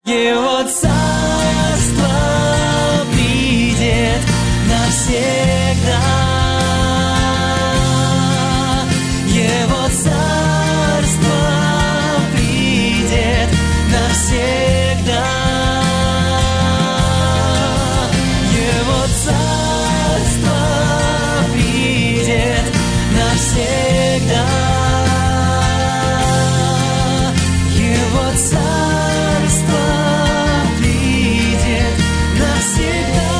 Его царство придет навсегда. Его царство придет навсегда. Его царство придет навсегда. Его царство придет навсегда.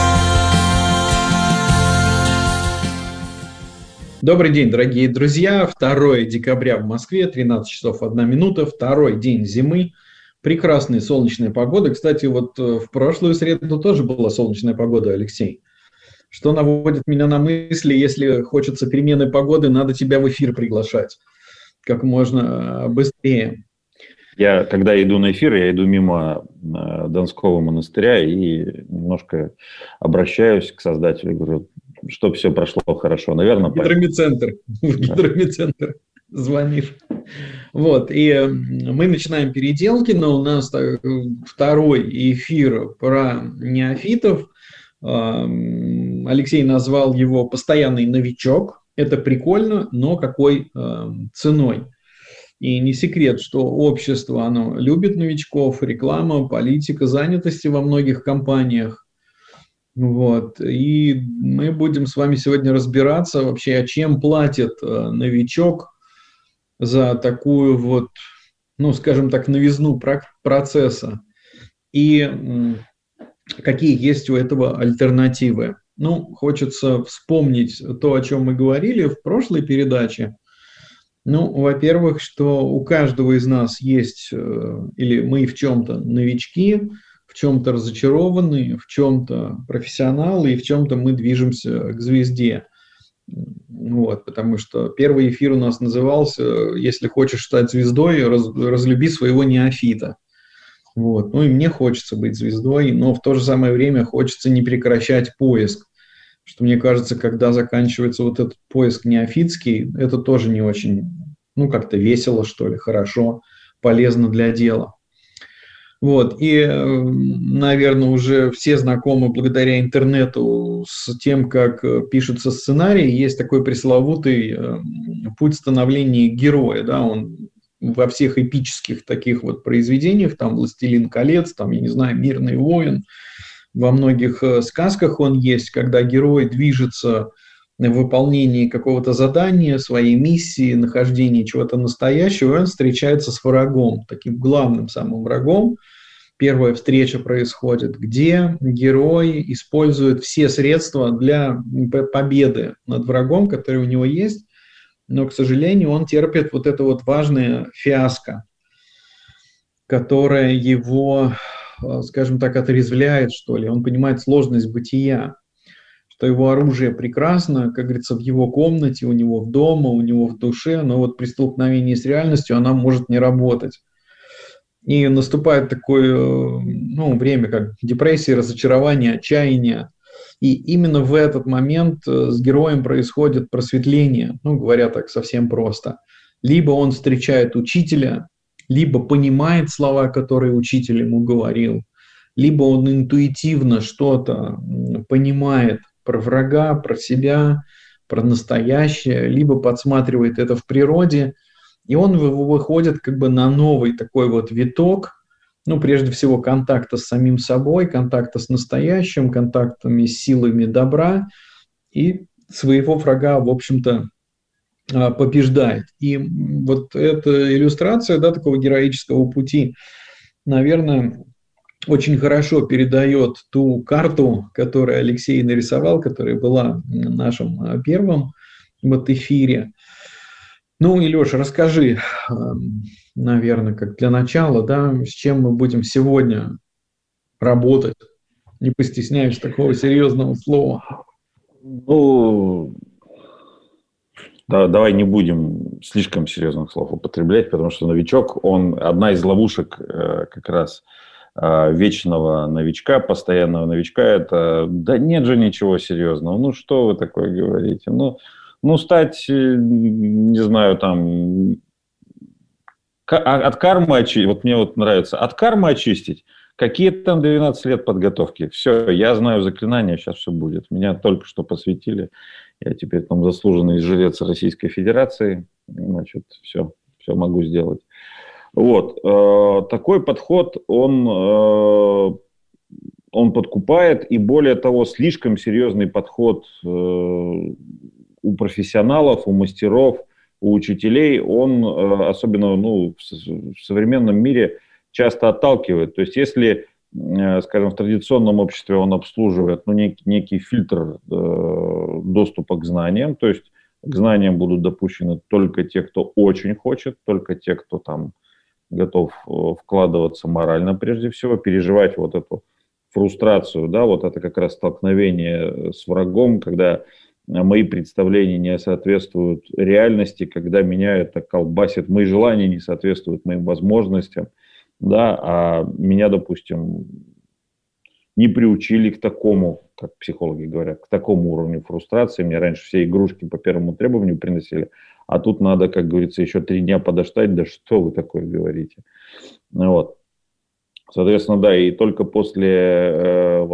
Добрый день, дорогие друзья. 2 декабря в Москве, 13 часов 1 минута, второй день зимы. Прекрасная солнечная погода. Кстати, вот в прошлую среду тоже была солнечная погода, Алексей. Что наводит меня на мысли, если хочется перемены погоды, надо тебя в эфир приглашать как можно быстрее. Я, когда иду на эфир, я иду мимо Донского монастыря и немножко обращаюсь к Создателю, говорю, чтобы все прошло хорошо. Наверное, в гидромедцентр звонишь. Вот, и мы начинаем переделки, но у нас второй эфир про неофитов. Алексей назвал его «Постоянный новичок». Это прикольно, но какой ценой? И не секрет, что общество, оно любит новичков, реклама, политика занятости во многих компаниях. Вот. И мы будем с вами сегодня разбираться вообще, о чем платит новичок за такую вот, ну, скажем так, новизну процесса. И какие есть у этого альтернативы. Ну, хочется вспомнить то, о чем мы говорили в прошлой передаче. Ну, во-первых, что у каждого из нас есть, или мы в чем-то новички, в чем-то разочарованы, в чем-то профессионалы, и в чем-то мы движемся к звезде. Вот, потому что первый эфир у нас назывался «Если хочешь стать звездой, разлюби своего неофита». Вот. Ну и мне хочется быть звездой, но в то же самое время хочется не прекращать поиск. Что мне кажется, когда заканчивается вот этот поиск неофитский, это тоже не очень, ну, как-то весело, что ли, хорошо, полезно для дела. Вот, и, наверное, уже все знакомы благодаря интернету с тем, как пишутся сценарии. Есть такой пресловутый путь становления героя, да, он во всех эпических таких вот произведениях, там «Властелин колец», там, я не знаю, «Мирный воин», во многих сказках он есть, когда герой движется в выполнении какого-то задания, своей миссии, нахождении чего-то настоящего, и он встречается с врагом, таким главным самым врагом. Первая встреча происходит, где герой использует все средства для победы над врагом, который у него есть, но, к сожалению, он терпит вот это вот важное фиаско, которое его, скажем так, отрезвляет, что ли. Он понимает сложность бытия, что его оружие прекрасно, как говорится, в его комнате, у него в дома, у него в душе, но вот при столкновении с реальностью она может не работать. И наступает такое, ну, время, как депрессия, разочарование, отчаяние. И именно в этот момент с героем происходит просветление, ну, говоря так совсем просто. Либо он встречает учителя, либо понимает слова, которые учитель ему говорил, либо он интуитивно что-то понимает про врага, про себя, про настоящее, либо подсматривает это в природе, и он выходит как бы на новый такой вот виток, ну, прежде всего, контакта с самим собой, контакта с настоящим, контактами с силами добра, и своего врага, в общем-то, побеждает. И вот эта иллюстрация, да, такого героического пути, наверное, очень хорошо передает ту карту, которую Алексей нарисовал, которая была в нашем первом вот эфире. Ну, Илюша, расскажи, наверное, как для начала, да, с чем мы будем сегодня работать. Не постесняюсь такого серьезного слова. Ну, да, давай не будем слишком серьезных слов употреблять, потому что новичок, он одна из ловушек как раз вечного новичка, постоянного новичка. Это, да нет же ничего серьезного. Ну, что вы такое говорите? Ну, стать, не знаю, там, От кармы очистить, вот мне вот нравится, от кармы очистить, какие там 12 лет подготовки. Все, я знаю заклинания, сейчас все будет. Меня только что посвятили, я теперь там заслуженный жилец Российской Федерации, значит, все могу сделать. Вот, такой подход, он подкупает, и более того, слишком серьезный подход у профессионалов, у мастеров, у учителей, он особенно в современном мире часто отталкивает. То есть, если, скажем, в традиционном обществе он обслуживает некий фильтр доступа к знаниям, то есть к знаниям будут допущены только те, кто очень хочет, только те, кто там готов вкладываться морально прежде всего, переживать вот эту фрустрацию, да, вот это как раз столкновение с врагом, когда мои представления не соответствуют реальности, когда меня это колбасит, мои желания не соответствуют моим возможностям, да, а меня, допустим, не приучили к такому, как психологи говорят, к такому уровню фрустрации. Мне раньше все игрушки по первому требованию приносили, а тут надо, как говорится, еще 3 дня подождать, да что вы такое говорите. Вот. Соответственно, да, и только после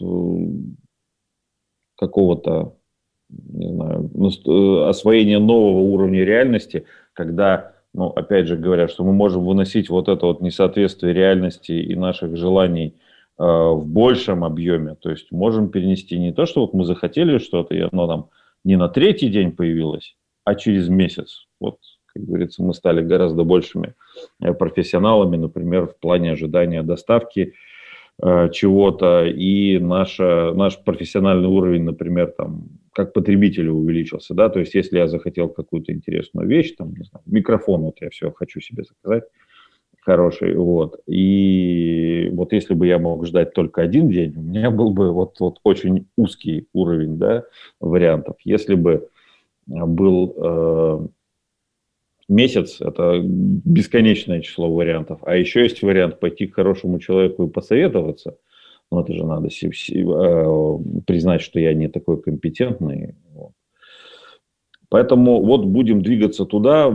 какого-то, не знаю, освоения нового уровня реальности, когда, опять же говоря, что мы можем выносить вот это вот несоответствие реальности и наших желаний в большем объеме, то есть можем перенести не то, что вот мы захотели что-то, и оно там не на 3-й день появилось, а через месяц. Вот, как говорится, мы стали гораздо большими профессионалами, например, в плане ожидания доставки чего-то, и наш профессиональный уровень, например, там, как потребителя увеличился, да, то есть если я захотел какую-то интересную вещь, там, не знаю, микрофон, вот я все хочу себе заказать, хороший, вот, и вот если бы я мог ждать только 1 день, у меня был бы вот очень узкий уровень, да, вариантов. Если бы был месяц, это бесконечное число вариантов, а еще есть вариант пойти к хорошему человеку и посоветоваться, но это же надо признать, что я не такой компетентный. Поэтому вот будем двигаться туда,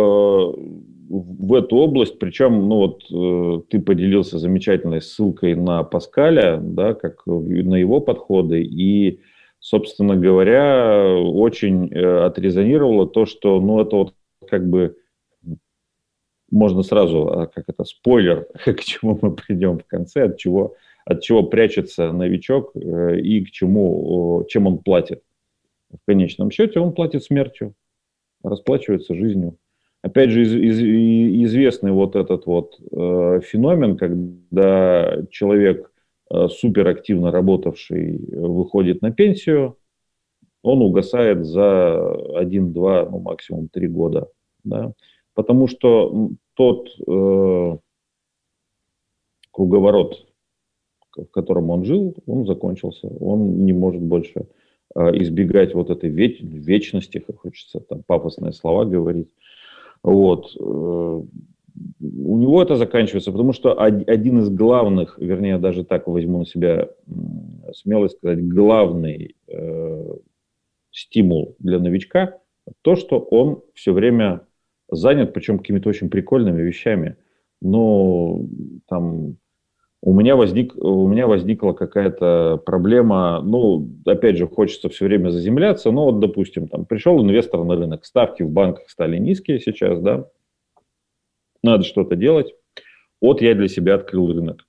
в эту область, причем, ты поделился замечательной ссылкой на Паскаля, да, как на его подходы, и, собственно говоря, очень отрезонировало то, что, это вот как бы можно сразу, спойлер, к чему мы придем в конце, от чего прячется новичок и чем он платит. В конечном счете он платит смертью, расплачивается жизнью. Опять же, известный вот этот вот феномен, когда человек, суперактивно работавший, выходит на пенсию, он угасает за 1-2, максимум 3 года. Да? Потому что тот круговорот, в котором он жил, он закончился. Он не может больше избегать вот этой вечности, как хочется там пафосные слова говорить. Вот. У него это заканчивается, потому что один из главных, вернее, даже так возьму на себя смелость сказать, главный стимул для новичка, то, что он все время занят, причем какими-то очень прикольными вещами. Но там у меня возникла какая-то проблема, опять же, хочется все время заземляться, допустим, там пришел инвестор на рынок, ставки в банках стали низкие сейчас, да, надо что-то делать. Вот я для себя открыл рынок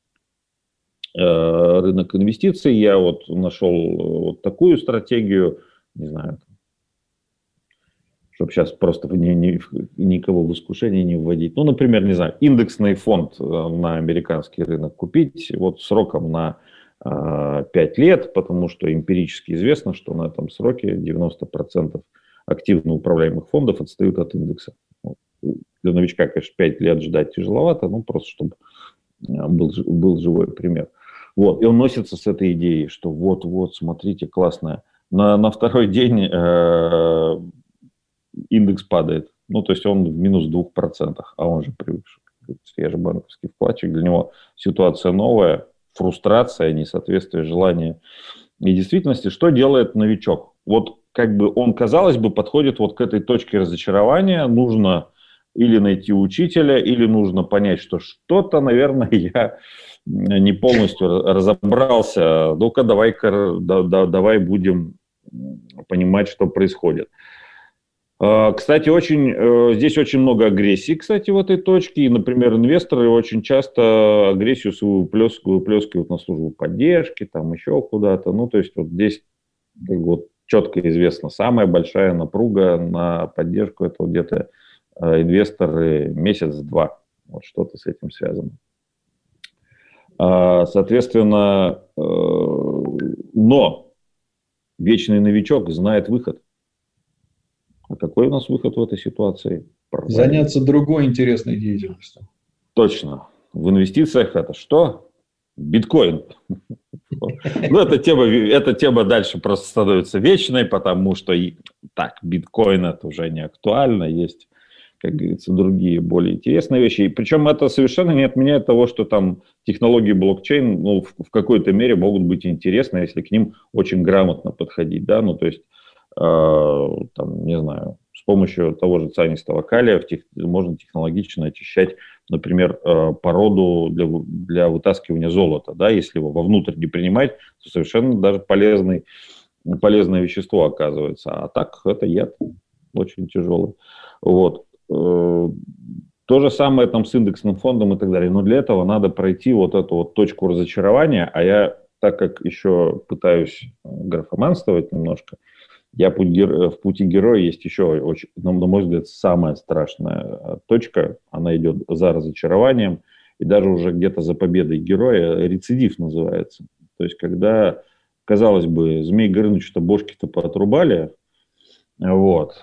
инвестиций, я вот нашел вот такую стратегию, не знаю, чтобы сейчас просто никого в искушение не вводить. Например, не знаю, индексный фонд на американский рынок купить вот сроком на 5 лет, потому что эмпирически известно, что на этом сроке 90% активно управляемых фондов отстают от индекса. Для новичка, конечно, 5 лет ждать тяжеловато, просто чтобы был живой пример. Вот. И он носится с этой идеей, что вот, смотрите, классная. На 2-й день индекс падает. То есть он в минус 2%, а он же привык. Я же банковский вкладчик, для него ситуация новая, фрустрация, несоответствие желания и действительности. Что делает новичок? Вот как бы он, казалось бы, подходит вот к этой точке разочарования, нужно или найти учителя, или нужно понять, что что-то, наверное, я не полностью разобрался. Ну-ка, давай будем понимать, что происходит. Кстати, здесь очень много агрессии, кстати, в этой точке. И, например, инвесторы очень часто агрессию свою выплескивают на службу поддержки, там еще куда-то. Ну, то есть вот здесь как бы, вот, четко известно, самая большая напруга на поддержку — это где-то инвесторы месяц-два. Вот что-то с этим связано. Соответственно, но вечный новичок знает выход. А какой у нас выход в этой ситуации? Заняться другой интересной деятельностью. Точно. В инвестициях это что? Биткоин. Ну, эта тема дальше просто становится вечной, потому что биткоин это уже не актуально, есть, как говорится, другие более интересные вещи. И причем это совершенно не отменяет того, что там технологии блокчейн, ну, в какой-то мере могут быть интересны, если к ним очень грамотно подходить, да, ну, то есть, там, не знаю, с помощью того же цианистого калия можно технологично очищать, например, породу для вытаскивания золота, да, если его вовнутрь не принимать, то совершенно даже полезное вещество оказывается, а так это яд очень тяжелый, вот. То же самое там с индексным фондом и так далее. Но для этого надо пройти вот эту вот точку разочарования. А я, так как еще пытаюсь графоманствовать немножко, в пути героя есть еще, очень, на мой взгляд, самая страшная точка. Она идет за разочарованием и даже уже где-то за победой героя. Рецидив называется. То есть, когда, казалось бы, Змей Горынычу-то бошки-то поотрубали, вот,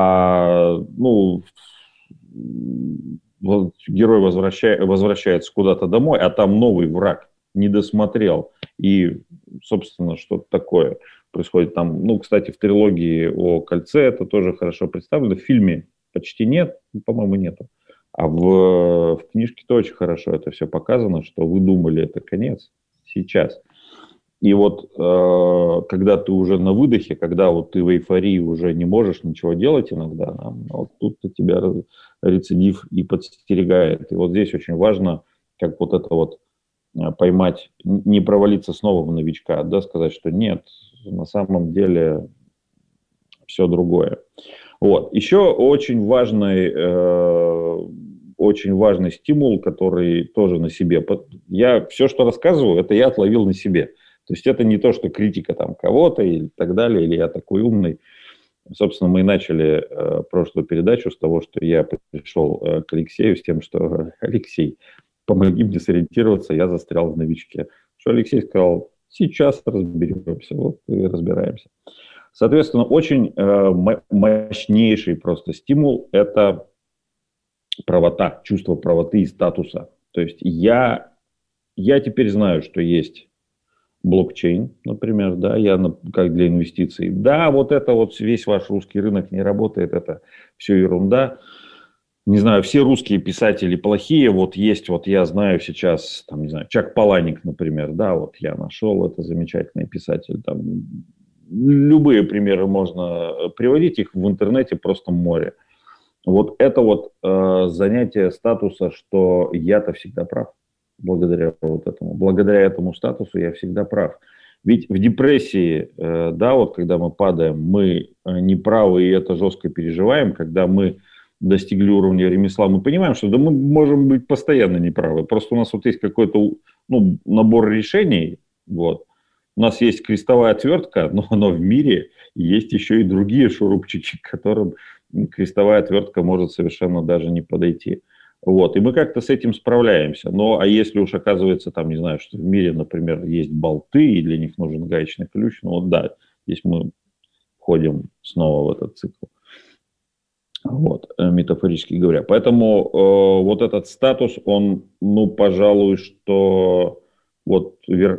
вот герой возвращается куда-то домой, а там новый враг, не досмотрел. И, собственно, что-то такое происходит там. Ну, кстати, в трилогии о Кольце это тоже хорошо представлено. В фильме почти нет, по-моему, нету. А в книжке-то очень хорошо это все показано, что вы думали, это конец сейчас. И вот когда ты уже на выдохе, когда вот ты в эйфории уже не можешь ничего делать иногда, вот тут-то тебя рецидив и подстерегает. И вот здесь очень важно, как вот это вот поймать, не провалиться снова в новичка, да, сказать, что нет, на самом деле все другое. Вот. Еще очень важный стимул, который тоже на себе. Я все, что рассказываю, это я отловил на себе. То есть это не то, что критика там кого-то и так далее, или я такой умный. Собственно, мы и начали прошлую передачу с того, что я пришел к Алексею с тем, что Алексей, помоги мне сориентироваться, я застрял в новичке. Что Алексей сказал, сейчас разберемся, вот и разбираемся. Соответственно, очень мощнейший просто стимул – это правота, чувство правоты и статуса. То есть я теперь знаю, что есть блокчейн, например, да, как для инвестиций. Да, вот это вот весь ваш русский рынок не работает, это все ерунда. Не знаю, все русские писатели плохие, вот есть, вот я знаю сейчас, там, не знаю, Чак Паланик, например, да, вот я нашел, это замечательный писатель, там, любые примеры можно приводить, их в интернете просто море. Вот это вот занятие статуса, что я-то всегда прав. Благодаря этому статусу я всегда прав. Ведь в депрессии, да, вот когда мы падаем, мы неправы и это жестко переживаем. Когда мы достигли уровня ремесла, мы понимаем, что да, мы можем быть постоянно неправы. Просто у нас вот есть какой-то набор решений. Вот. У нас есть крестовая отвертка, но в мире есть еще и другие шурупчики, к которым крестовая отвертка может совершенно даже не подойти. Вот, и мы как-то с этим справляемся. А если уж оказывается, там, не знаю, что в мире, например, есть болты, и для них нужен гаечный ключ, вот да, здесь мы входим снова в этот цикл. Вот, метафорически говоря. Поэтому вот этот статус, он, пожалуй, что вот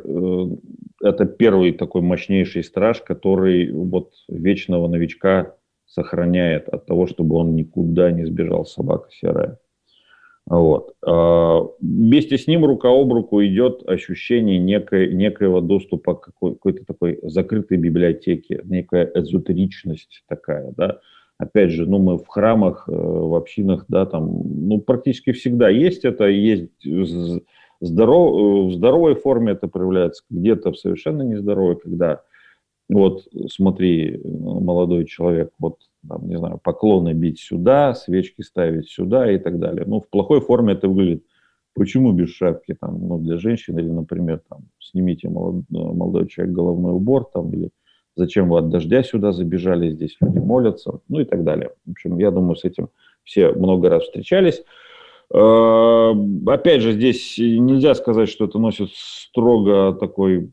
это первый такой мощнейший страж, который вот вечного новичка сохраняет от того, чтобы он никуда не сбежал, собака серая. Вот. Вместе с ним рука об руку идет ощущение некоего доступа к какой-то такой закрытой библиотеке, некая эзотеричность такая, да. Опять же, ну, мы в храмах, в общинах, да, там, ну, практически всегда есть это, есть в здоровой форме это проявляется, где-то в совершенно нездоровой, когда, вот, смотри, молодой человек, вот, там, не знаю, поклоны бить сюда, свечки ставить сюда и так далее. Ну, в плохой форме это выглядит. Почему без шапки, там, ну, для женщин, или, например, там, снимите, молодой человек, головной убор, там, или зачем вы от дождя сюда забежали, здесь люди молятся, ну и так далее. В общем, я думаю, с этим все много раз встречались. Опять же, здесь нельзя сказать, что это носит строго такой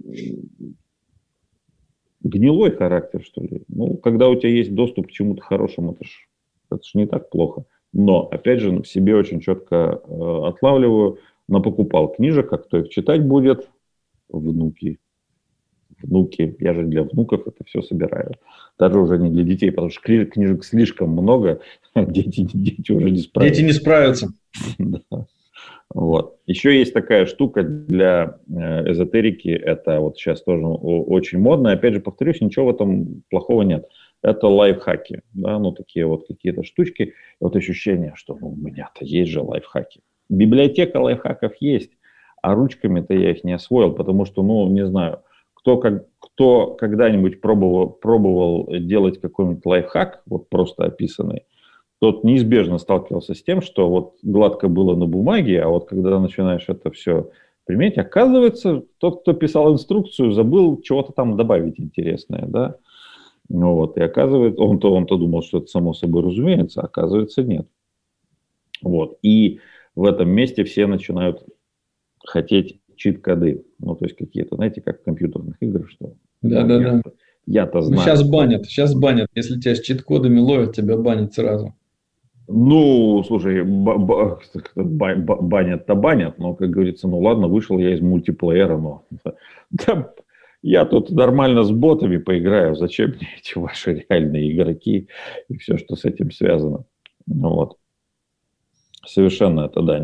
гнилой характер, что ли. Ну, когда у тебя есть доступ к чему-то хорошему, это ж не так плохо. Но, опять же, в себе очень четко отлавливаю, напокупал книжек, а кто их читать будет? Внуки. Внуки. Я же для внуков это все собираю. Даже уже не для детей, потому что книжек слишком много, дети уже не справятся. Дети не справятся. Да. Вот. Еще есть такая штука для эзотерики, это вот сейчас тоже очень модно. Опять же, повторюсь, ничего в этом плохого нет. Это лайфхаки, да, ну такие вот какие-то штучки. И вот ощущение, что ну, у меня-то есть же лайфхаки. Библиотека лайфхаков есть, а ручками-то я их не освоил, потому что, ну, не знаю, кто когда-нибудь пробовал делать какой-нибудь лайфхак, вот просто описанный, тот неизбежно сталкивался с тем, что вот гладко было на бумаге, а вот когда начинаешь это все применять, оказывается, тот, кто писал инструкцию, забыл чего-то там добавить интересное, да. Ну вот, и оказывается, он-то думал, что это само собой разумеется, а оказывается, нет. Вот, и в этом месте все начинают хотеть чит-коды, ну, то есть какие-то, знаете, как в компьютерных играх, что Да. Я-то знаю. Сейчас банят. Если тебя с чит-кодами ловят, тебя банят сразу. Ну, слушай, банят-то банят, но, как говорится, ну ладно, вышел я из мультиплеера, но да, я тут нормально с ботами поиграю, зачем мне эти ваши реальные игроки и все, что с этим связано. Вот. Совершенно это, да,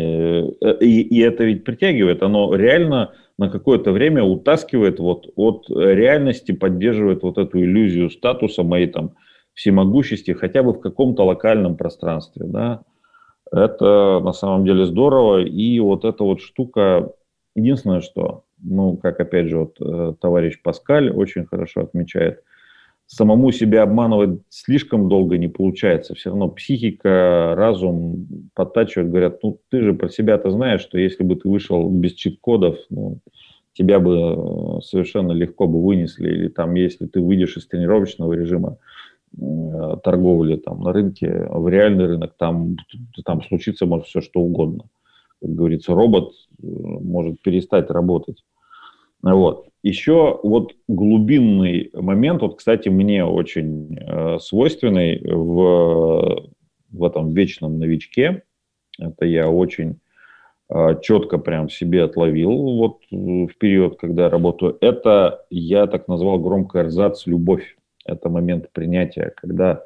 и это ведь притягивает, оно реально на какое-то время утаскивает вот от реальности, поддерживает вот эту иллюзию статуса моей там всемогущести хотя бы в каком-то локальном пространстве, да. Это на самом деле здорово, и вот эта вот штука, единственное, что, ну, как опять же вот товарищ Паскаль очень хорошо отмечает, самому себя обманывать слишком долго не получается. Все равно психика, разум подтачивают, говорят, ну, ты же про себя-то знаешь, что если бы ты вышел без чит-кодов, ну, тебя бы совершенно легко бы вынесли. Или там, если ты выйдешь из тренировочного режима торговли там, на рынке, в реальный рынок, там случится может все что угодно. Как говорится, робот может перестать работать. Вот. Еще вот глубинный момент, вот, кстати, мне очень свойственный в этом вечном новичке. Это я очень четко прям себе отловил вот в период, когда я работаю. Это я так назвал громко эрзац «любовь». Это момент принятия, когда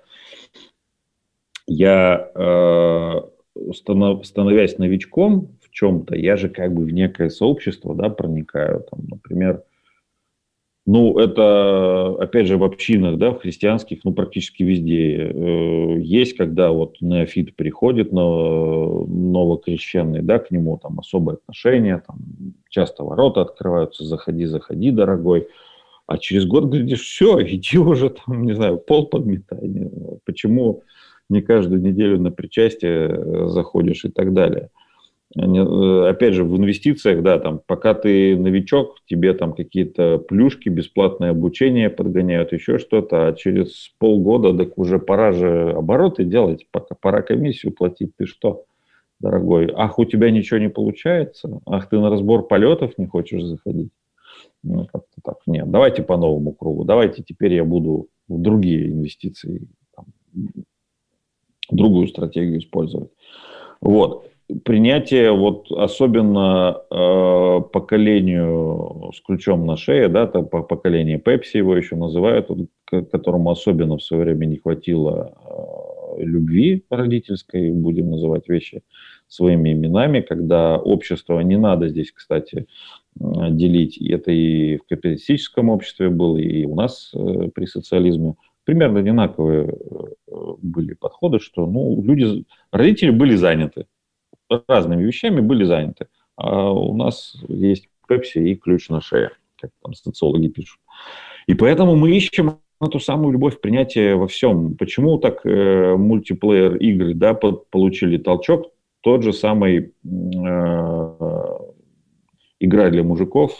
я, становясь новичком в чем-то, я же как бы в некое сообщество, да, проникаю, там, например, ну, это, опять же, в общинах, да, в христианских, ну, практически везде есть, когда вот неофит приходит, новокрещенный, да, к нему там особое отношение, там часто ворота открываются, заходи, дорогой. А через год говоришь, все, иди уже там, не знаю, пол подметай. Почему не каждую неделю на причастие заходишь и так далее. Опять же, в инвестициях, да, там, пока ты новичок, тебе там какие-то плюшки, бесплатное обучение подгоняют, еще что-то, а через полгода так уже пора же обороты делать, пора комиссию платить. Ты что, дорогой? Ах, у тебя ничего не получается? Ах, ты на разбор полетов не хочешь заходить? Ну, как-то так. Нет, давайте по новому кругу. Давайте теперь я буду в другие инвестиции, там, другую стратегию использовать. Вот. Принятие, вот особенно поколению с ключом на шее, да, поколение Пепси его еще называют, вот, которому особенно в свое время не хватило любви родительской, будем называть вещи своими именами, когда общество, не надо здесь, кстати, делить, это и в капиталистическом обществе было, и у нас при социализме, примерно одинаковые были подходы, что родители были заняты, разными вещами были заняты. А у нас есть Пепси и ключ на шее, как там социологи пишут. И поэтому мы ищем ту самую любовь, принятие во всем. Почему так мультиплеер игры, да, получили толчок? Тот же самый игра для мужиков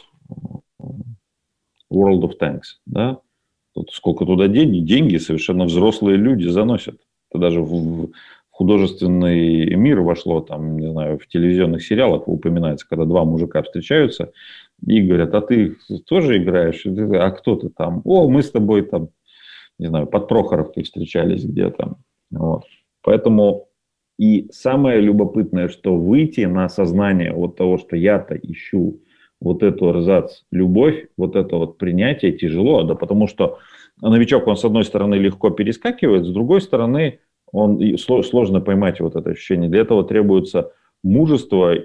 World of Tanks, да? Тут сколько туда деньги совершенно взрослые люди заносят. Это даже в художественный мир вошло, там, не знаю, в телевизионных сериалах упоминается, когда два мужика встречаются и говорят: а ты тоже играешь? А кто ты там? О, мы с тобой там, не знаю, под Прохоровкой встречались где-то. Вот. Поэтому и самое любопытное, что выйти на осознание вот того, что я-то ищу вот эту любовь, вот это вот принятие тяжело, да, потому что новичок, он с одной стороны легко перескакивает, с другой стороны сложно поймать вот это ощущение. Для этого требуется мужество,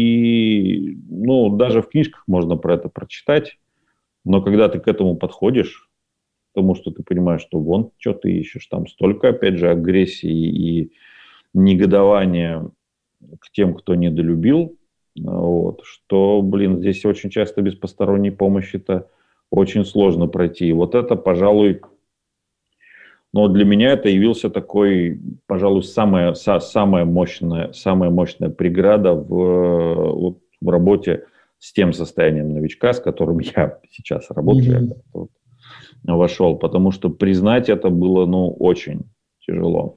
и даже в книжках можно про это прочитать, но когда ты к этому подходишь, потому что ты понимаешь, что вон, что ты ищешь, там столько, опять же, агрессии и негодования к тем, кто недолюбил, вот, что, здесь очень часто без посторонней помощи-то очень сложно пройти. И вот это, пожалуй, для меня это явился такой, пожалуй, самая мощная преграда в работе с тем состоянием новичка, с которым я сейчас работаю, я вошел, потому что признать это было, очень тяжело.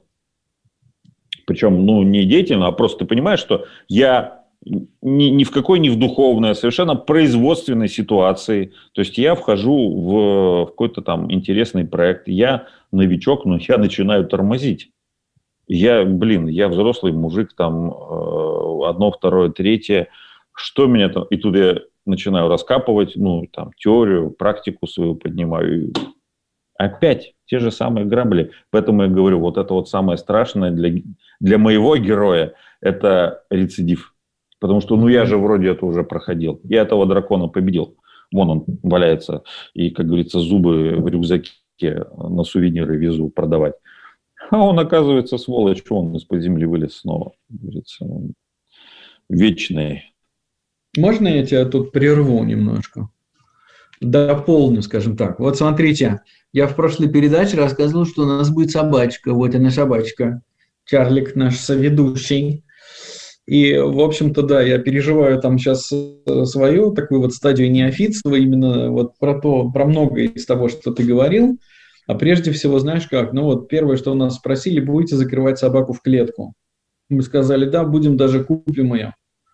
Причем, не деятельно, а просто ты понимаешь, что я ни в какой не в духовной, а совершенно производственной ситуации. То есть я вхожу в какой-то там интересный проект. Я новичок, но я начинаю тормозить. Я взрослый мужик, там, одно, второе, третье. Что меня там... И тут я начинаю раскапывать, теорию, практику свою поднимаю. Опять те же самые грабли. Поэтому я говорю, вот это вот самое страшное для моего героя, это рецидив. Потому что, я же вроде это уже проходил. Я этого дракона победил. Вон он валяется. И, как говорится, зубы в рюкзаке на сувениры везу продавать. А он, оказывается, сволочь, он из-под земли вылез снова. Говорится, он вечный. Можно я тебя тут прерву немножко? Дополню, скажем так. Вот смотрите, я в прошлой передаче рассказывал, что у нас будет собачка. Вот она, собачка. Чарлик, наш соведущий. И, в общем-то, да, я переживаю там сейчас свою такую вот стадию неофитства, именно вот про многое из того, что ты говорил. А прежде всего, знаешь как? Первое, что у нас спросили: будете закрывать собаку в клетку? Мы сказали: да, будем, даже купим ее.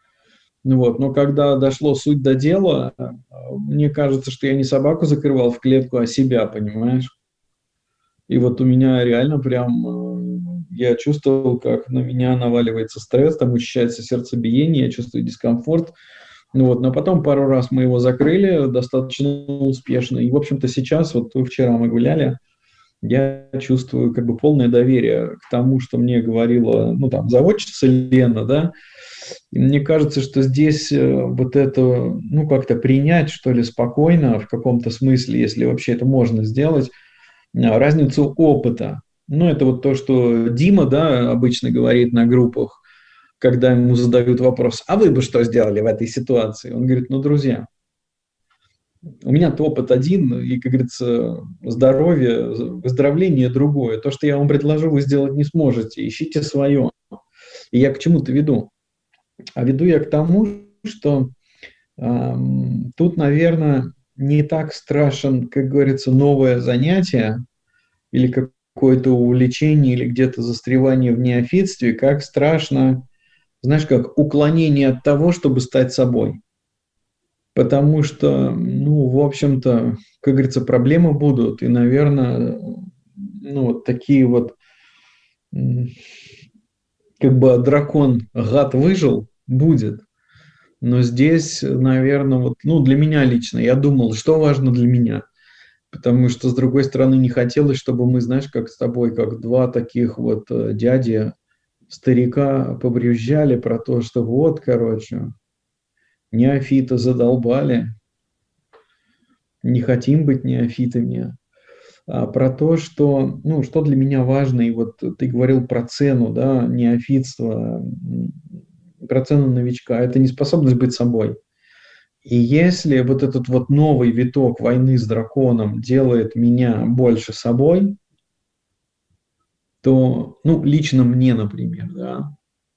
Но когда дошло суть до дела, мне кажется, что я не собаку закрывал в клетку, а себя, понимаешь? И вот у меня реально прям, я чувствовал, как на меня наваливается стресс, там учащается сердцебиение, я чувствую дискомфорт. Но потом пару раз мы его закрыли достаточно успешно. И, в общем-то, сейчас, вот вчера мы гуляли, я чувствую как бы полное доверие к тому, что мне говорила, заводчица Лена, да. И мне кажется, что здесь вот это, как-то принять, что ли, спокойно, в каком-то смысле, если вообще это можно сделать, разницу опыта. Это вот то, что Дима, да, обычно говорит на группах, когда ему задают вопрос: а вы бы что сделали в этой ситуации? Он говорит: друзья, у меня-то опыт один, и, как говорится, выздоровление другое. То, что я вам предложу, вы сделать не сможете. Ищите свое. И я к чему-то веду. А веду я к тому, что тут, наверное, не так страшен, как говорится, новое занятие или какое-то увлечение, или где-то застревание в неофитстве, как страшно, знаешь, как уклонение от того, чтобы стать собой. Потому что, в общем-то, как говорится, проблемы будут. И, наверное, такие вот, как бы дракон, гад выжил, будет. Но здесь, наверное, для меня лично, я думал, что важно для меня. Потому что, с другой стороны, не хотелось, чтобы мы, знаешь, как с тобой, как два таких вот дяди, старика побрюзжали про то, что вот, короче, неофиты задолбали, не хотим быть неофитами. про то, что, ну, что для меня важно, и вот ты говорил про цену, да, неофитства, про цену новичка, это неспособность быть собой. И если вот этот вот новый виток войны с драконом делает меня больше собой, то, ну, лично мне, например, да,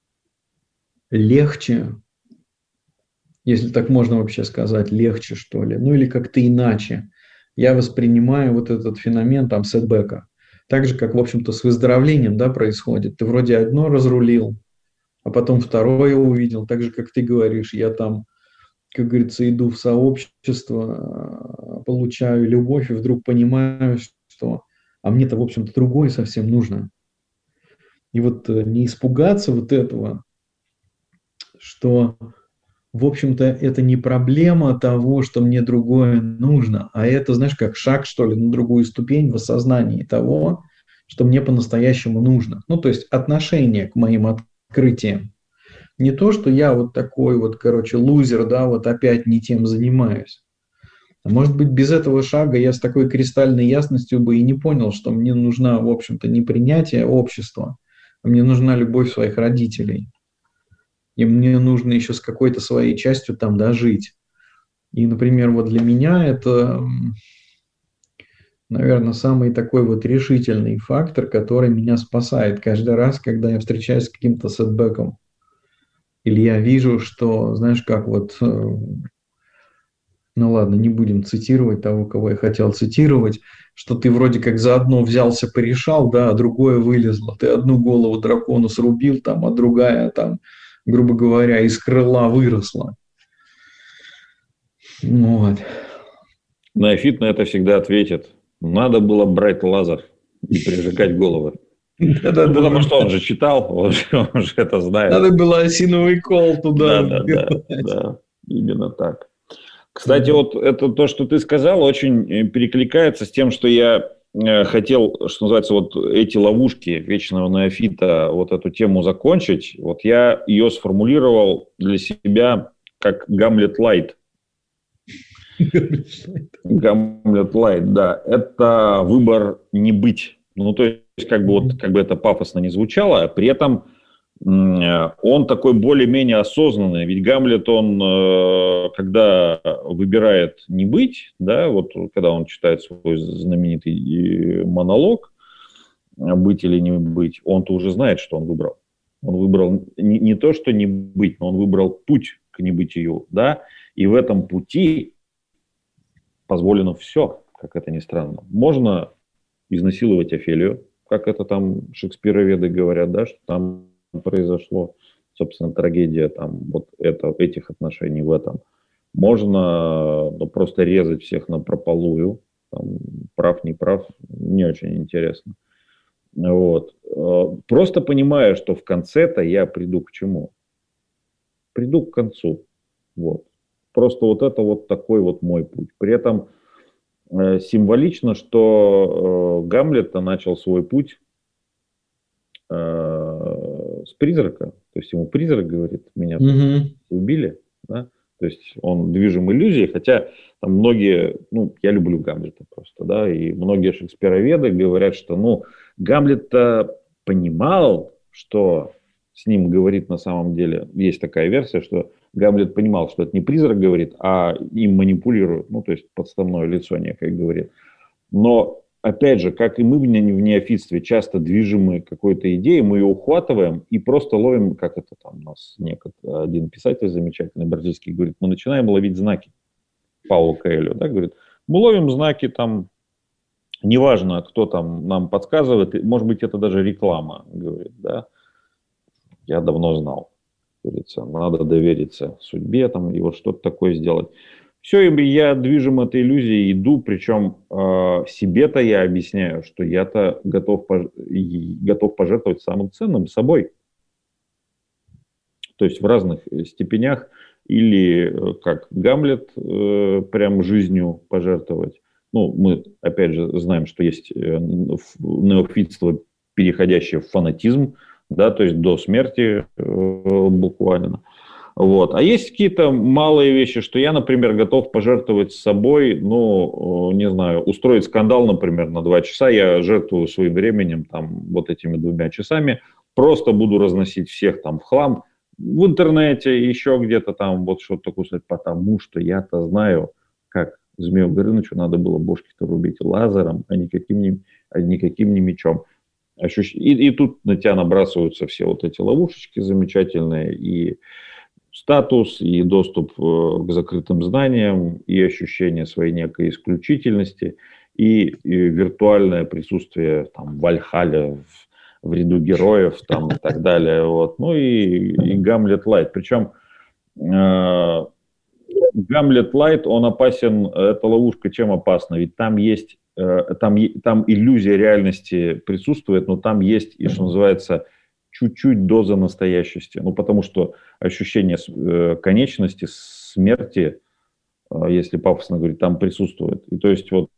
легче, если так можно вообще сказать, легче, что ли, ну или как-то иначе. Я воспринимаю вот этот феномен там сетбэка. Так же, как, в общем-то, с выздоровлением, да, происходит. Ты вроде одно разрулил, а потом второе увидел. Так же, как ты говоришь, я там, как говорится, иду в сообщество, получаю любовь и вдруг понимаю, что а мне-то, в общем-то, другое совсем нужно. И вот не испугаться вот этого, что, в общем-то, это не проблема того, что мне другое нужно, а это, знаешь, как шаг, что ли, на другую ступень в осознании того, что мне по-настоящему нужно. Ну, то есть отношение к моим открытиям. Не то, что я вот такой вот, короче, лузер, да, вот опять не тем занимаюсь. А может быть, без этого шага я с такой кристальной ясностью бы и не понял, что мне нужна, в общем-то, не принятие общества, а мне нужна любовь своих родителей. И мне нужно еще с какой-то своей частью там дожить. И, например, вот для меня это, наверное, самый такой вот решительный фактор, который меня спасает каждый раз, когда я встречаюсь с каким-то сетбэком. Или я вижу, что, знаешь, как вот, ну ладно, не будем цитировать того, кого я хотел цитировать, что ты вроде как за одно взялся, порешал, да, а другое вылезло. Ты одну голову дракону срубил, там, а другая там, грубо говоря, из крыла выросла. Вот. Неофит на это всегда ответит: надо было брать лазер и прижигать головы. Потому что он же читал, он же это знает. Надо было осиновый кол туда. Да, именно так. Кстати, вот это то, что ты сказал, очень перекликается с тем, что я хотел, что называется, вот эти ловушки вечного неофита, вот эту тему закончить. Вот я ее сформулировал для себя как Гамлет Лайт. Гамлет Лайт, да. Это выбор не быть. Ну, то есть, как бы это пафосно не звучало, при этом он такой более-менее осознанный. Ведь Гамлет, он, когда выбирает не быть, да, вот когда он читает свой знаменитый монолог «Быть или не быть», он-то уже знает, что он выбрал. Он выбрал не то, что не быть, но он выбрал путь к небытию, да, и в этом пути позволено все, как это ни странно. Можно изнасиловать Офелию, как это там шекспироведы говорят, да, что там произошло, собственно, трагедия там вот этих отношений в этом. Можно просто резать всех напропалую, там, прав, не прав, не очень интересно. Вот. Просто понимая, что в конце-то я приду к чему? Приду к концу. Вот. Просто вот это вот такой вот мой путь. При этом символично, что Гамлет начал свой путь с призрака. То есть ему призрак говорит: меня убили. Да? То есть он движим иллюзией, хотя там многие, я люблю Гамлета просто, да, и многие шекспироведы говорят, что, Гамлет-то понимал, что с ним говорит на самом деле. Есть такая версия, что Гамлет понимал, что это не призрак говорит, а им манипулируют, то есть подставное лицо некое говорит. Но опять же, как и мы в неофитстве, часто движимы какой-то идеей, мы ее ухватываем и просто ловим, как это там у нас один писатель замечательный, бразильский, говорит, мы начинаем ловить знаки. Пауло Коэльо, да, говорит, мы ловим знаки там, неважно, кто там нам подсказывает, может быть, это даже реклама, говорит, да. Я давно знал, говорится, надо довериться судьбе там, и вот что-то такое сделать. Все, я движим этой иллюзией, иду, причем себе-то я объясняю, что я-то готов пожертвовать самым ценным собой. То есть в разных степенях, или как Гамлет прям жизнью пожертвовать. Мы опять же знаем, что есть неофитство, переходящее в фанатизм, да, то есть до смерти буквально. Вот. А есть какие-то малые вещи, что я, например, готов пожертвовать собой, ну, не знаю, устроить скандал, например, на 2 часа, я жертвую своим временем, там, вот этими 2 часами, просто буду разносить всех там в хлам, в интернете, еще где-то там, вот что-то такое сказать, потому что я-то знаю, как Змею Горынычу надо было бошки-то рубить лазером, а никаким не мечом. И тут на тебя набрасываются все вот эти ловушечки замечательные, и статус, и доступ к закрытым знаниям, и ощущение своей некой исключительности, и виртуальное присутствие там, в Вальхалле, в ряду героев там, и так далее. Вот. Ну и Гамлет Лайт. Причем Гамлет Лайт, он опасен, эта ловушка чем опасна? Ведь там есть, там иллюзия реальности присутствует, но там есть и, что называется, чуть-чуть доза настоящести. Ну, потому что ощущение конечности, смерти, если пафосно говорить, там присутствует. И то есть вот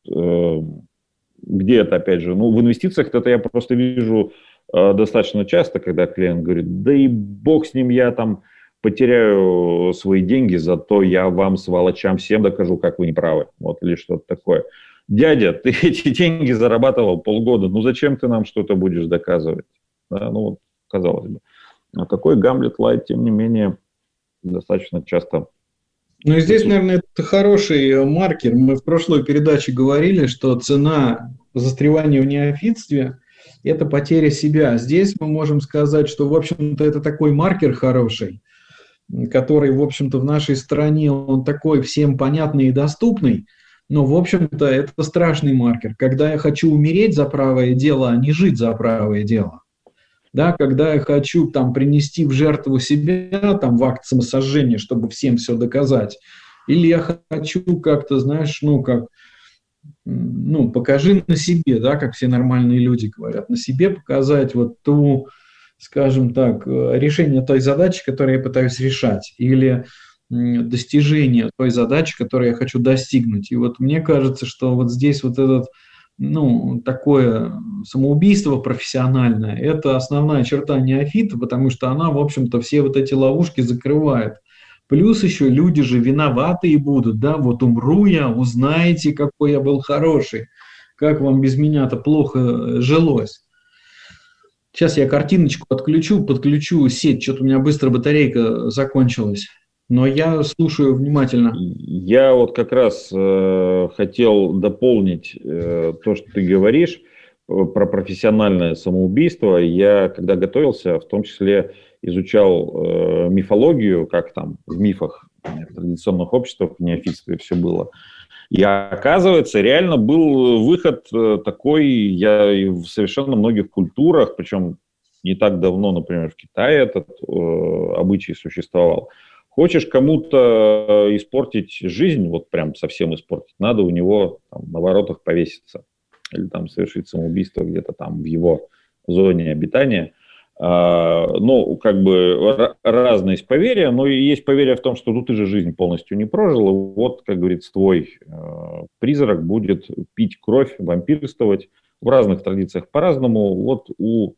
где это, опять же, ну, в инвестициях это я просто вижу достаточно часто, когда клиент говорит, да и бог с ним, я там потеряю свои деньги, зато я вам, сволочам, всем докажу, как вы не правы. Вот, или что-то такое. Дядя, ты эти деньги зарабатывал полгода, ну зачем ты нам что-то будешь доказывать? Да, ну, вот, казалось бы. А такой Гамлет Лайт, тем не менее, достаточно часто... Ну и здесь, наверное, это хороший маркер. Мы в прошлой передаче говорили, что цена застревания в неофитстве – это потеря себя. Здесь мы можем сказать, что, в общем-то, это такой маркер хороший, который, в общем-то, в нашей стране, он такой всем понятный и доступный, но, в общем-то, это страшный маркер. Когда я хочу умереть за правое дело, а не жить за правое дело. Да, когда я хочу там принести в жертву себя, там в акт самосожжения, чтобы всем все доказать, или я хочу как-то, знаешь, покажи на себе, да, как все нормальные люди говорят, на себе показать вот ту, скажем так, решение той задачи, которую я пытаюсь решать, или достижение той задачи, которую я хочу достигнуть. И вот мне кажется, что вот здесь вот этот такое самоубийство профессиональное, это основная черта неофита, потому что она, в общем-то, все вот эти ловушки закрывает. Плюс еще люди же виноватые будут, да, вот умру я, узнаете, какой я был хороший, как вам без меня-то плохо жилось. Сейчас я картиночку подключу сеть, что-то у меня быстро батарейка закончилась. Но я слушаю внимательно. Я вот как раз хотел дополнить то, что ты говоришь про профессиональное самоубийство. Я, когда готовился, в том числе изучал мифологию, как там в мифах в традиционных обществах, в неофитстве все было. И оказывается, реально был выход такой, я и в совершенно многих культурах, причем не так давно, например, в Китае этот обычай существовал. Хочешь кому-то испортить жизнь, вот прям совсем испортить, надо у него там, на воротах повеситься или там совершить самоубийство где-то там в его зоне обитания. Ну, как бы разные есть поверья, но и есть поверье в том, что ну, ты же жизнь полностью не прожил, и вот, как говорится, твой призрак будет пить кровь, вампирствовать в разных традициях по-разному. Вот у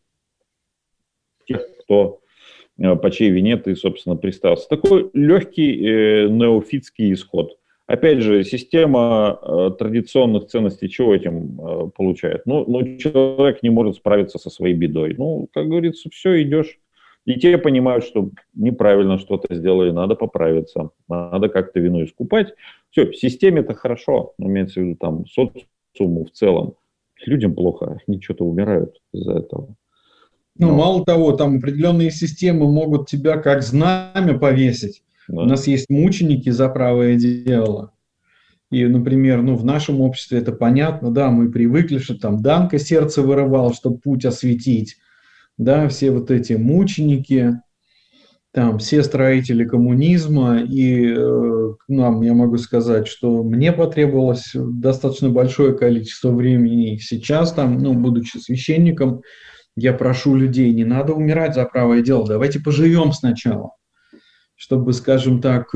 тех, кто по чьей вине ты, собственно, пристался. Такой легкий неофитский исход. Опять же, система традиционных ценностей чего этим получает? Ну, человек не может справиться со своей бедой. Ну, как говорится, все, идешь. И те понимают, что неправильно что-то сделали, надо поправиться, надо как-то вину искупать. Все, в системе это хорошо, имеется в виду там социуму в целом. Людям плохо, они что-то умирают из-за этого. Ну, мало того, там определенные системы могут тебя как знамя повесить. Да. У нас есть мученики за правое дело. И, например, в нашем обществе это понятно, да, мы привыкли, что там Данка сердце вырывал, чтобы путь осветить. Да, все вот эти мученики, там все строители коммунизма. И я могу сказать, что мне потребовалось достаточно большое количество времени. Сейчас, будучи священником, я прошу людей, не надо умирать за правое дело, давайте поживем сначала, чтобы, скажем так,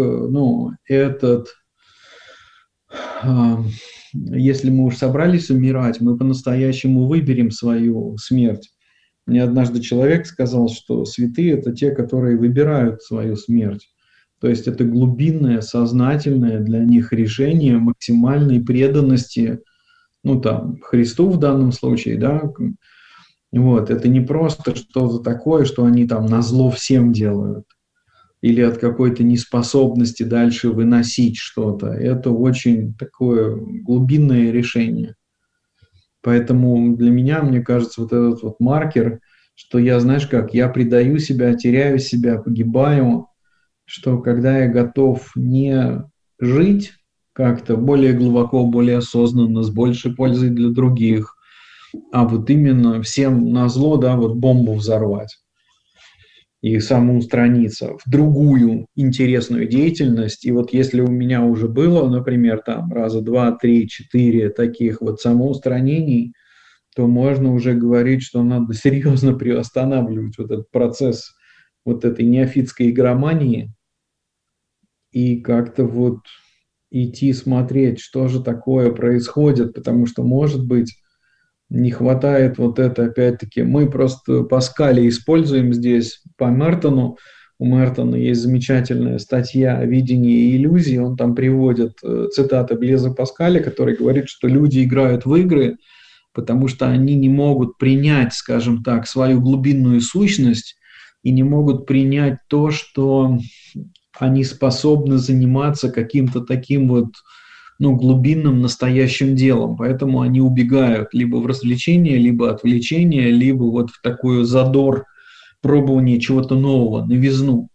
если мы уж собрались умирать, мы по-настоящему выберем свою смерть. Мне однажды человек сказал, что святые – это те, которые выбирают свою смерть. То есть это глубинное, сознательное для них решение максимальной преданности, ну там, Христу в данном случае, да. Вот, это не просто что-то такое, что они там назло всем делают или от какой-то неспособности дальше выносить что-то. Это очень такое глубинное решение. Поэтому для меня, мне кажется, вот этот вот маркер, что я, знаешь как, я предаю себя, теряю себя, погибаю, что когда я готов не жить как-то более глубоко, более осознанно, с большей пользой для других, а вот именно всем назло, да, вот бомбу взорвать и самоустраниться в другую интересную деятельность. И вот если у меня уже было, например, там раза 2, 3, 4 таких вот самоустранений, то можно уже говорить, что надо серьезно приостанавливать вот этот процесс вот этой неофитской игромании и как-то вот идти смотреть, что же такое происходит, потому что, может быть, не хватает вот это, опять-таки, мы просто Паскаля используем здесь по Мертону. У Мертона есть замечательная статья о видении и иллюзии, он там приводит цитаты Блеза Паскаля, который говорит, что люди играют в игры, потому что они не могут принять, скажем так, свою глубинную сущность и не могут принять то, что они способны заниматься каким-то таким вот, ну, глубинным настоящим делом. Поэтому они убегают либо в развлечение, либо отвлечение, либо вот в такой задор пробования чего-то нового, новизну.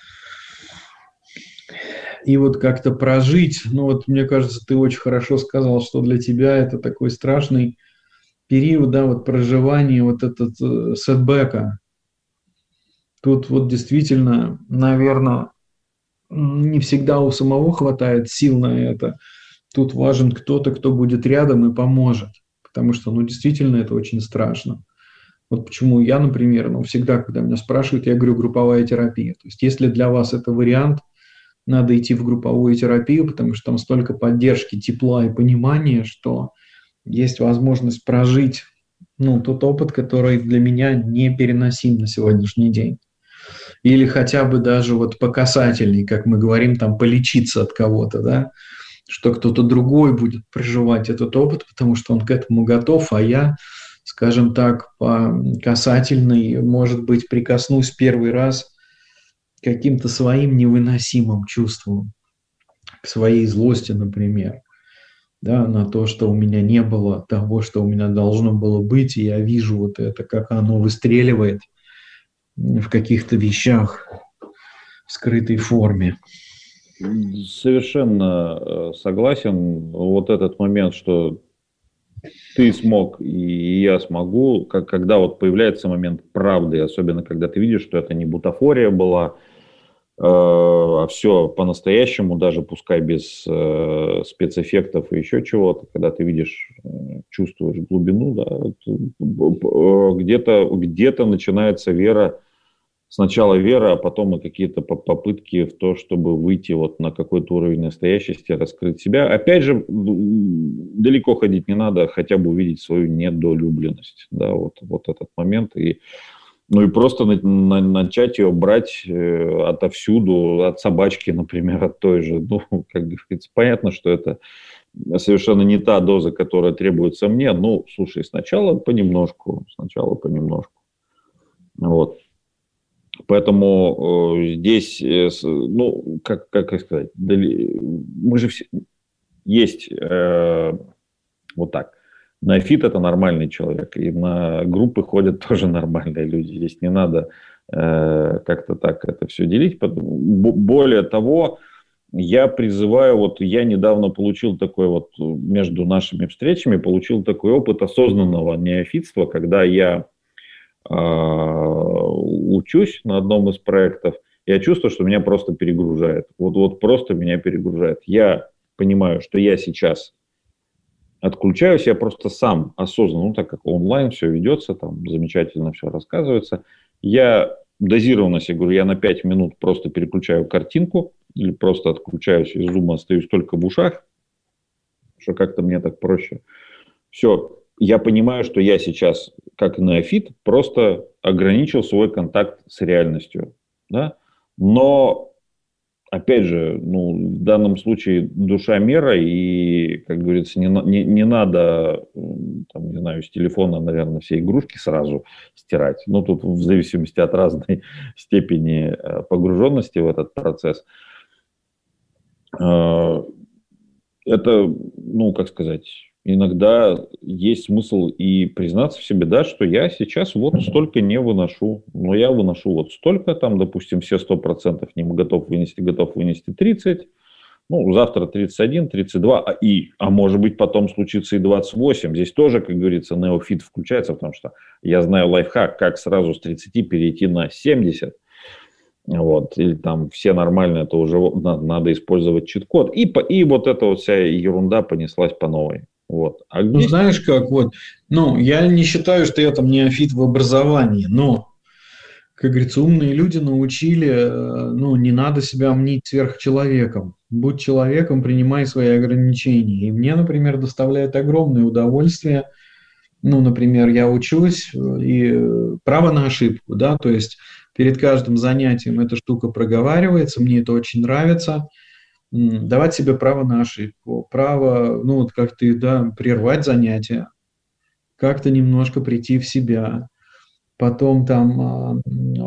И вот как-то прожить, ну вот мне кажется, ты очень хорошо сказал, что для тебя это такой страшный период, да, вот проживания вот этот сетбэка. Тут вот действительно, наверное, не всегда у самого хватает сил на это. Тут важен кто-то, кто будет рядом и поможет, потому что, ну, действительно, это очень страшно. Вот почему я, например, ну, всегда, когда меня спрашивают, я говорю, групповая терапия. То есть, если для вас это вариант, надо идти в групповую терапию, потому что там столько поддержки, тепла и понимания, что есть возможность прожить, ну, тот опыт, который для меня непереносим на сегодняшний день. Или хотя бы даже вот по касательной, как мы говорим, там, полечиться от кого-то, да, что кто-то другой будет проживать этот опыт, потому что он к этому готов, а я, скажем так, по касательной, может быть, прикоснусь первый раз к каким-то своим невыносимым чувствам, к своей злости, например, да, на то, что у меня не было того, что у меня должно было быть, и я вижу вот это, как оно выстреливает в каких-то вещах в скрытой форме. Совершенно согласен. Вот этот момент, что ты смог и я смогу, когда вот появляется момент правды, особенно когда ты видишь, что это не бутафория была, а все по-настоящему, даже пускай без спецэффектов и еще чего-то, когда ты видишь, чувствуешь глубину, да, где-то начинается вера. Сначала вера, а потом и какие-то попытки в то, чтобы выйти вот на какой-то уровень настоящести, раскрыть себя. Опять же, далеко ходить не надо, хотя бы увидеть свою недолюбленность. Да, вот этот момент. Ну и просто начать ее брать отовсюду, от собачки, например, от той же. Ну, как говорится, понятно, что это совершенно не та доза, которая требуется мне. Ну, слушай, сначала понемножку. Вот. Поэтому здесь, ну, как сказать, мы же все, есть вот так. Неофит – это нормальный человек, и на группы ходят тоже нормальные люди. Здесь не надо как-то так это все делить. Более того, я призываю, вот я недавно получил такой вот, между нашими встречами, получил такой опыт осознанного неофитства, когда я учусь на одном из проектов, я чувствую, что меня просто перегружает. Вот просто меня перегружает. Я понимаю, что я сейчас отключаюсь, я просто сам осознанно, ну, так как онлайн все ведется, там замечательно все рассказывается, я дозированно себе говорю, я на 5 минут просто переключаю картинку или просто отключаюсь из зума, остаюсь только в ушах, что как-то мне так проще. Все. я понимаю, что я сейчас, как неофит, просто ограничил свой контакт с реальностью. Да? Но, опять же, ну, в данном случае душа мера, и, как говорится, не надо, там, не знаю, с телефона, наверное, все игрушки сразу стирать. Ну, тут в зависимости от разной степени погруженности в этот процесс. Это, ну, как сказать, иногда есть смысл и признаться в себе, да, что я сейчас вот столько не выношу, но я выношу вот столько, там, допустим, все 100% не готов вынести 30, ну, завтра 31, 32, а может быть потом случится и 28. Здесь тоже, как говорится, неофит включается, потому что я знаю лайфхак, как сразу с 30 перейти на 70. Вот, или там все нормально, это уже надо использовать чит-код. И вот эта вот вся ерунда понеслась по новой. Вот. А Ну, где... знаешь как, вот, ну, я не считаю, что я там неофит в образовании, но, как говорится, умные люди научили, ну, не надо себя мнить сверхчеловеком. Будь человеком, принимай свои ограничения. И мне, например, доставляет огромное удовольствие, ну, например, я учусь, и право на ошибку, да, то есть перед каждым занятием эта штука проговаривается, мне это очень нравится. Давать себе право на ошибку, право, ну, вот как ты, да, прервать занятие, как-то немножко прийти в себя. Потом там,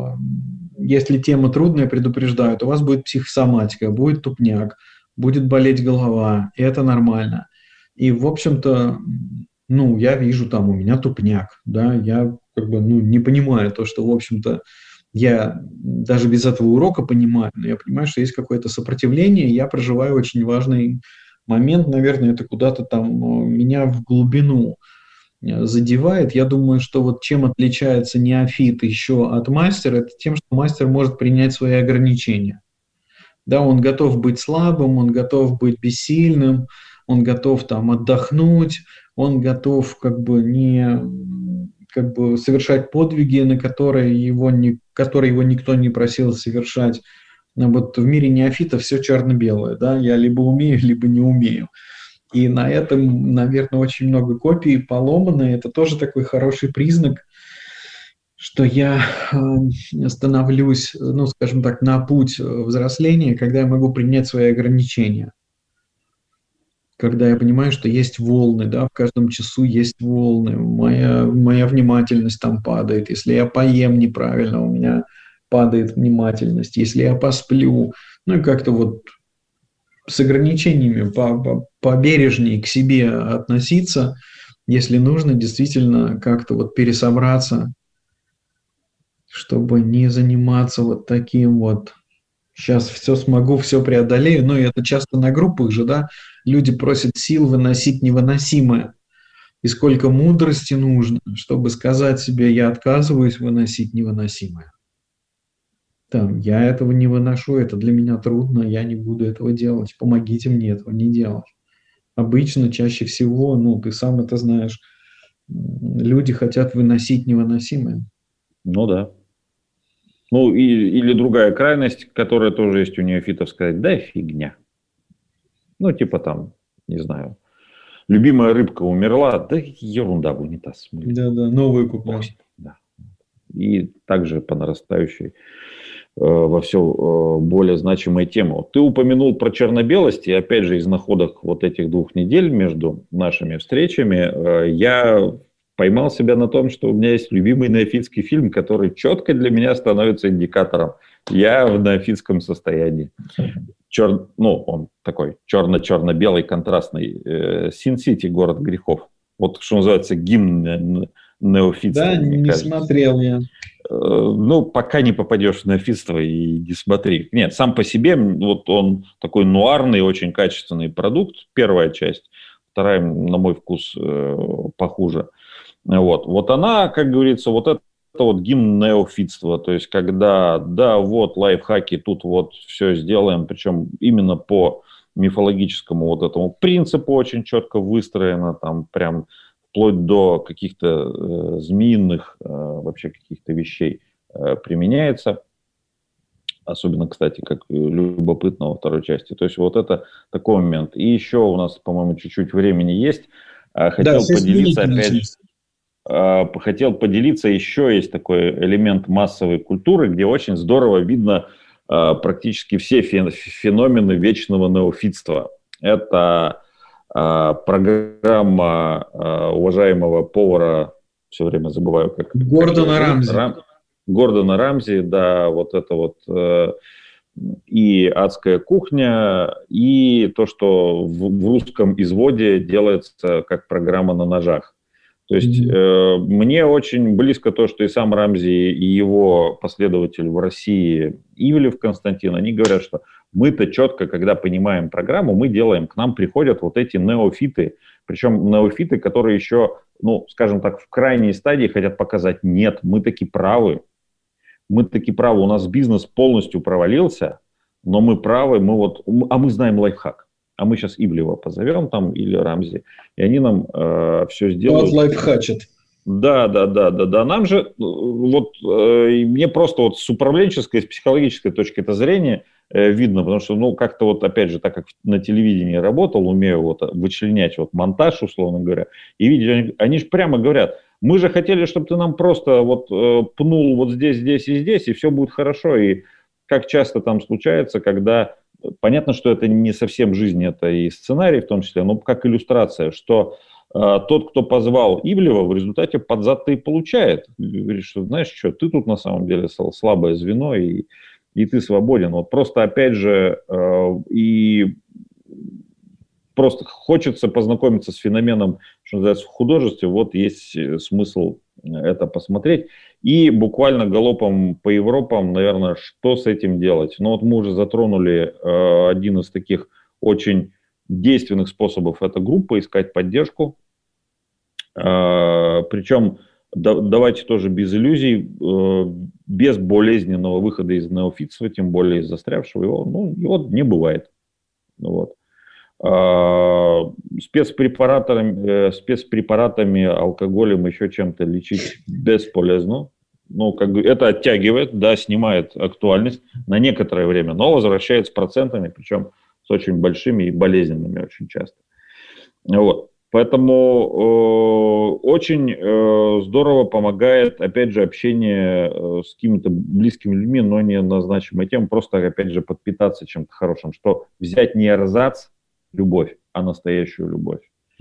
если тема трудная, предупреждают, у вас будет психосоматика, будет тупняк, будет болеть голова, и это нормально. И, в общем-то, ну, я вижу там, у меня тупняк, да, я как бы, ну, не понимаю то, что, в общем-то, я даже без этого урока понимаю, но я понимаю, что есть какое-то сопротивление, и я проживаю очень важный момент, наверное, это куда-то там меня в глубину задевает. Я думаю, что вот чем отличается неофит еще от мастера, это тем, что мастер может принять свои ограничения. Да, он готов быть слабым, он готов быть бессильным, он готов там отдохнуть, он готов как бы не как бы совершать подвиги, на которые его никто не просил совершать. Но вот в мире неофита все черно-белое, да, я либо умею, либо не умею. И на этом, наверное, очень много копий поломаны. Это тоже такой хороший признак, что я становлюсь, ну, скажем так, на путь взросления, когда я могу принять свои ограничения. Когда я понимаю, что есть волны, да, в каждом часу есть волны, моя внимательность там падает. Если я поем неправильно, у меня падает внимательность. Если я посплю, ну и как-то вот с ограничениями побережнее к себе относиться, если нужно, действительно как-то вот пересобраться, чтобы не заниматься вот таким вот сейчас все смогу, все преодолею. Ну, и это часто на группах же, да, люди просят сил выносить невыносимое. И сколько мудрости нужно, чтобы сказать себе, я отказываюсь выносить невыносимое. Там, я этого не выношу, это для меня трудно, я не буду этого делать. Помогите мне этого не делать. Обычно, чаще всего, ну, ты сам это знаешь, люди хотят выносить невыносимое. Ну да. Ну, или другая крайность, которая тоже есть у неофитов, сказать, да фигня. Ну, типа там, не знаю, любимая рыбка умерла, да ерунда в унитаз смыли. Да-да, новую купил. Да. И также по нарастающей во все более значимые темы. Ты упомянул про черно-белость, и опять же из находок вот этих 2 недель между нашими встречами я поймал себя на том, что у меня есть любимый неофитский фильм, который четко для меня становится индикатором. Я в неофитском состоянии. Он такой черно-черно-белый, контрастный. Син-Сити, город грехов. Вот что называется гимн неофитства. Да, не смотрел я. Ну, пока не попадешь в неофитство и не смотри. Нет, сам по себе вот он такой нуарный, очень качественный продукт. Первая часть, вторая, на мой вкус, похуже. Вот она, как говорится, вот это вот гимн неофитства. То есть, когда, да, вот лайфхаки, тут вот все сделаем, причем именно по мифологическому вот этому принципу очень четко выстроено, там прям вплоть до каких-то змеиных вообще каких-то вещей применяется. Особенно, кстати, как любопытно во второй части. То есть, вот это такой момент. И еще у нас, по-моему, чуть-чуть времени есть. Хотел поделиться, опять же, хотел поделиться, еще есть такой элемент массовой культуры, где очень здорово видно практически все феномены вечного неофитства. Это программа уважаемого повара, все время забываю, как Гордона Рамзи. Гордона Рамзи, да, вот это вот и адская кухня, и то, что в русском изводе делается как программа на ножах. То есть мне очень близко то, что и сам Рамзи, и его последователь в России Ивлев Константин, они говорят, что мы-то четко, когда понимаем программу, мы делаем, к нам приходят вот эти неофиты, причем неофиты, которые еще, ну, скажем так, в крайней стадии хотят показать, нет, мы таки правы, у нас бизнес полностью провалился, но мы правы, мы знаем лайфхак. А мы сейчас Ивлева позовем там или Рамзи, и они нам все сделают. Вот лайфхачат. Да. Нам же, мне просто вот с управленческой, с психологической точки зрения видно, потому что, ну, как-то вот, опять же, так как на телевидении работал, умею вот вычленять вот монтаж, условно говоря, и видеть, они же прямо говорят, мы же хотели, чтобы ты нам просто вот пнул вот здесь, здесь и здесь, и все будет хорошо. И как часто там случается, когда, понятно, что это не совсем жизнь, это и сценарий в том числе, но как иллюстрация, что тот, кто позвал Ивлева, в результате под зад-то и получает. Говорит, что, знаешь что, ты тут на самом деле слабое звено, и ты свободен. Вот просто, опять же, и просто хочется познакомиться с феноменом, что называется, в художестве, вот есть смысл это посмотреть. И буквально галопом по Европам, наверное, что с этим делать? Ну вот мы уже затронули один из таких очень действенных способов, это группа, искать поддержку. Причем давайте тоже без иллюзий, без болезненного выхода из неофитства, тем более из застрявшего его не бывает. Вот. Спецпрепаратами, алкоголем, еще чем-то лечить бесполезно. Ну, как бы это оттягивает, да, снимает актуальность на некоторое время, но возвращает с процентами, причем с очень большими и болезненными очень часто. Вот. Поэтому очень здорово помогает, опять же, общение с какими-то близкими людьми, но не на значимые темы, просто, опять же, подпитаться чем-то хорошим, что взять не эрзац, любовь, а настоящую любовь.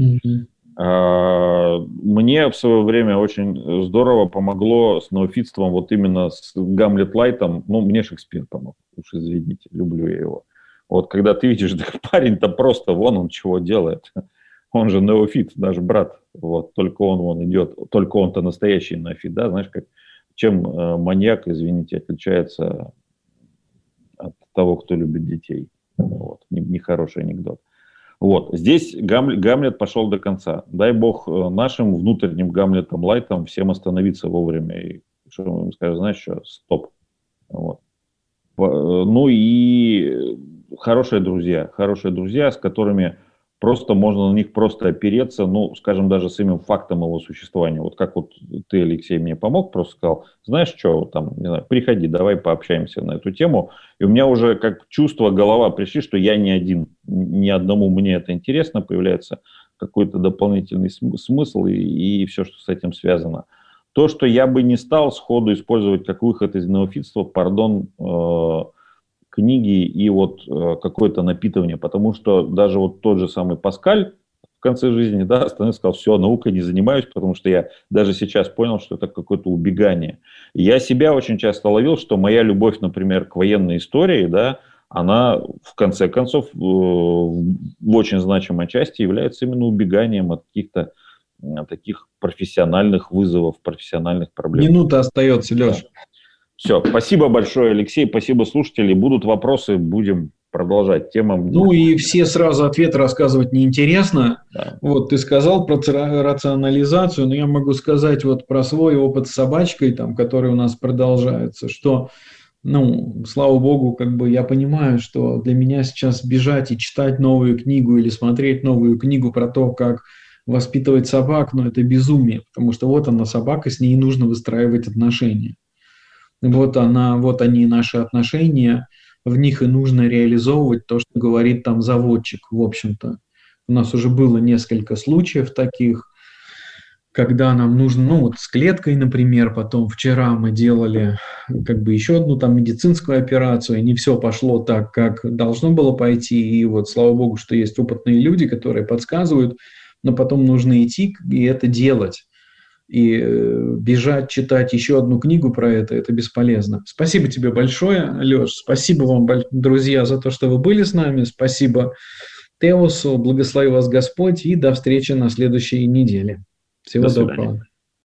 Мне в свое время очень здорово помогло с неофитством, вот именно с Гамлет Лайтом, ну, мне Шекспир помог, уж извините, люблю я его. Вот когда ты видишь, да, парень-то просто, вон он чего делает, он же неофит, наш брат, вот, только он идет, только он-то настоящий неофит, да, знаешь, чем маньяк, извините, отличается от того, кто любит детей, вот, нехороший анекдот. Вот, здесь Гамлет пошел до конца. Дай бог нашим внутренним Гамлетом Лайтом всем остановиться вовремя. И что им скажут, знаешь что, стоп. Вот. Ну и хорошие друзья, с которыми просто можно на них просто опереться, ну, скажем, даже самим фактом его существования. Вот как вот ты, Алексей, мне помог, просто сказал, знаешь что, там, не знаю, приходи, давай пообщаемся на эту тему. И у меня уже как чувство, голова пришли, что я не один, ни одному мне это интересно, появляется какой-то дополнительный смысл и все, что с этим связано. То, что я бы не стал сходу использовать как выход из неофитства, книги и вот какое-то напитывание, потому что даже вот тот же самый Паскаль в конце жизни, да, остановился, сказал, все, наукой не занимаюсь, потому что я даже сейчас понял, что это какое-то убегание. И я себя очень часто ловил, что моя любовь, например, к военной истории, да, она в конце концов в очень значимой части является именно убеганием от каких-то таких профессиональных вызовов, профессиональных проблем. Минута остается, Леша. Да. Все, спасибо большое, Алексей, спасибо, слушатели. Будут вопросы, будем продолжать тему. Ну и все сразу ответы рассказывать неинтересно. Да. Вот ты сказал про рационализацию, но я могу сказать вот про свой опыт с собачкой, там, который у нас продолжается, что, ну, слава богу, как бы я понимаю, что для меня сейчас бежать и читать новую книгу или смотреть новую книгу про то, как воспитывать собак, ну, это безумие, потому что вот она собака, с ней нужно выстраивать отношения. Вот они, наши отношения, в них и нужно реализовывать то, что говорит там заводчик, в общем-то. У нас уже было несколько случаев таких, когда нам нужно, вот с клеткой, например, потом вчера мы делали еще одну там медицинскую операцию, и не все пошло так, как должно было пойти, и вот слава богу, что есть опытные люди, которые подсказывают, но потом нужно идти и это делать. И бежать, читать еще одну книгу про это бесполезно. Спасибо тебе большое, Леш. Спасибо вам, друзья, за то, что вы были с нами. Спасибо Теосу. Благослови вас Господь. И до встречи на следующей неделе. Всего доброго.